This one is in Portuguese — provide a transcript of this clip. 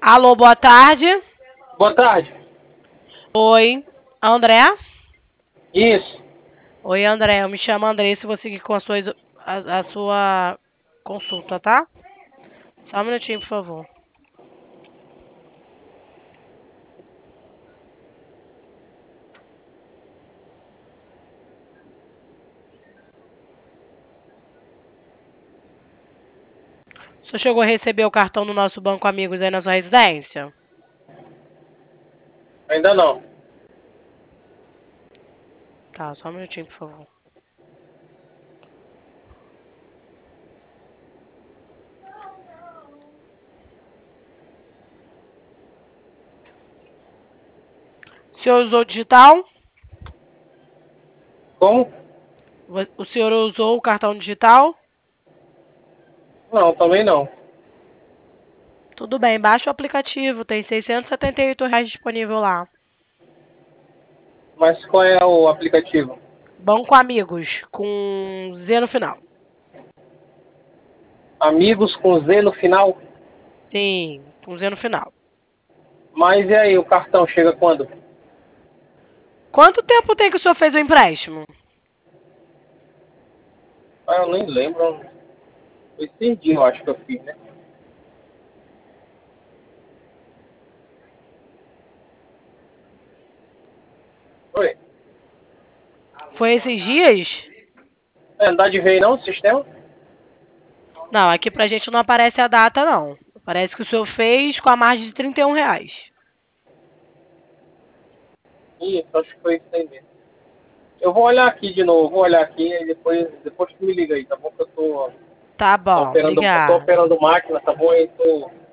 Alô, boa tarde. Boa tarde. Oi, André? Isso. Oi, André. Eu me chamo André. Se você seguir com a sua consulta, tá? Só um minutinho, por favor. O senhor chegou a receber o cartão do nosso Banco Amigos aí na sua residência? Ainda não. Tá, só um minutinho, por favor. O senhor usou digital? Como? O senhor usou o cartão digital? Não, também não. Tudo bem, baixa o aplicativo. Tem R$ 678 disponível lá. Mas qual é o aplicativo? Banco Amigos, com Z no final. Amigos com Z no final? Sim, com Z no final. Mas e aí, o cartão chega quando? Quanto tempo tem que o senhor fez o empréstimo? Ah, eu nem lembro. Foi esses dias, eu acho que eu fiz, né? Oi. Foi esses dias? É, não dá de ver aí não, o sistema? Não, aqui pra gente não aparece a data, não. Parece que o senhor fez com a margem de R$ 31. Ih, acho que foi isso aí mesmo. Eu vou olhar aqui de novo, vou olhar aqui e depois tu me liga aí, tá bom? Que eu Tá tô bom, operando obrigada. máquina, tá bom? E tô